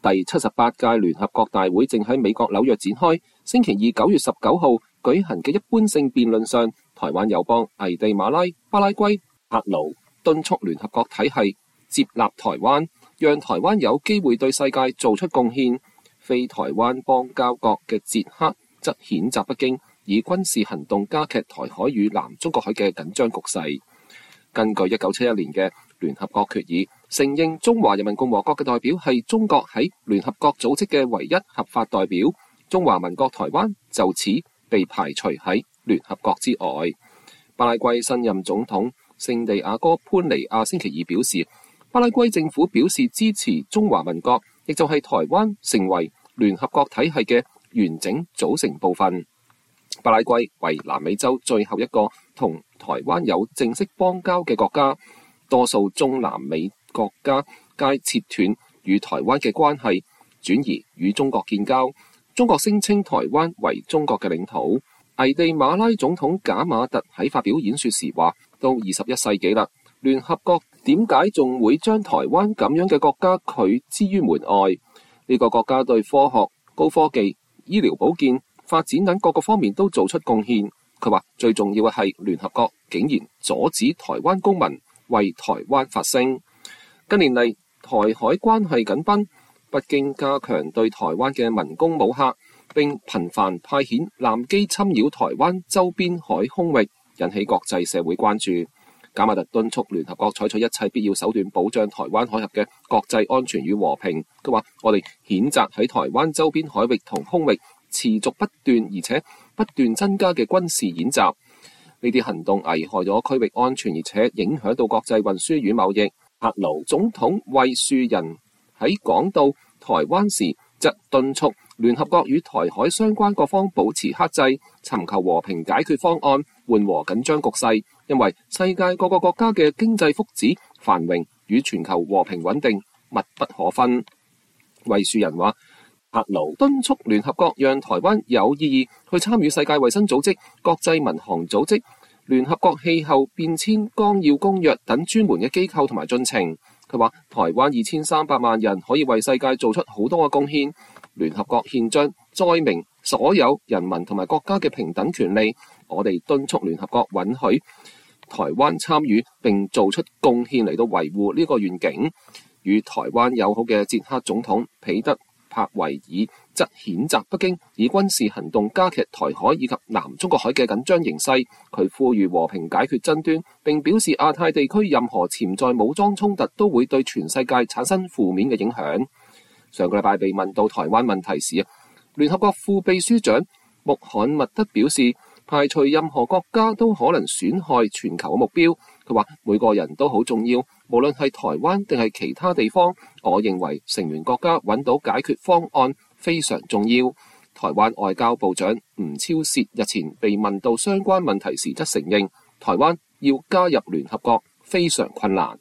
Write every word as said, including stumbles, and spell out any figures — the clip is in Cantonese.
第七十八屆聯合國大會正喺美國紐約展開，星期二九月十九號舉行嘅一般性辯論上，台灣友邦危地馬拉、巴拉圭、帕勞敦促聯合國體系接納台灣，讓台灣有機會對世界做出貢獻。非台灣邦交國嘅捷克則譴責北京以軍事行動加劇台海與南中國海嘅緊張局勢。根據一九七一年嘅聯合國決議，承認中華人民共和國嘅代表係中國喺聯合國組織嘅唯一合法代表，中華民國台灣就此被排除喺聯合國之外。巴拉圭新任總統聖地亞哥潘尼亞星期二表示，巴拉圭政府表示支持中華民國，亦就係台灣成為聯合國體系嘅完整組成部分。巴拉圭為南美洲最後一個同台灣有正式邦交嘅國家，多數中南美國家皆切斷與台灣嘅關係，轉而與中國建交。中國聲稱台灣為中國嘅領土。危地馬拉總統賈馬特喺發表演說時話：到二十一世紀啦，聯合國點解仲會將台灣咁樣嘅國家拒之於門外？呢個國家對科學、高科技、醫療保健、發展等各個方面都做出貢獻。佢話最重要嘅係聯合國竟然阻止台灣公民為台灣發聲。近年嚟，台海關係緊繃，北京加強對台灣嘅文攻武嚇，並頻繁派遣艦機侵擾台灣周邊海空域，引起國際社會關注。賈馬特敦促聯合國採取一切必要手段保障台灣海峽嘅國際安全與和平。佢話：我哋譴責喺台灣周邊海域同空域持續不斷而且不斷增加嘅軍事演習，呢啲行動危害咗區域安全，而且影響到國際運輸與貿易。帕勞總統惠恕仁喺講到台灣時，則敦促聯合國與台海相關各方保持克制，尋求和平解決方案，緩和緊張局勢。因為世界各個國家嘅經濟福祉、繁榮與全球和平穩定密不可分。惠恕仁話：帕勞敦促聯合國讓台灣有意義去參與世界衛生組織、國際民航組織、聯合國氣候變遷綱要公約等專門嘅機構同埋進程。佢話：台灣二千三百萬人可以為世界做出好多嘅貢獻。聯合國憲章載明所有人民同埋國家嘅平等權利。我哋敦促聯合國允許台灣參與並做出貢獻嚟到維護呢個願景。與台灣友好嘅捷克總統彼得帕維爾則譴責北京以軍事行動加劇台海以及南中國海嘅緊張形勢。佢呼籲和平解決爭端，並表示亞太地區任何潛在武裝衝突都會對全世界產生負面嘅影響。上個禮拜被問到台灣問題時，聯合國副秘書長穆罕默德表示，排除任何國家都可能損害全球嘅目標。佢話每個人都好重要，無論係台灣定係其他地方。我認為成員國家揾到解決方案非常重要。台灣外交部長吳釗燮日前被問到相關問題時，則承認台灣要加入聯合國非常困難。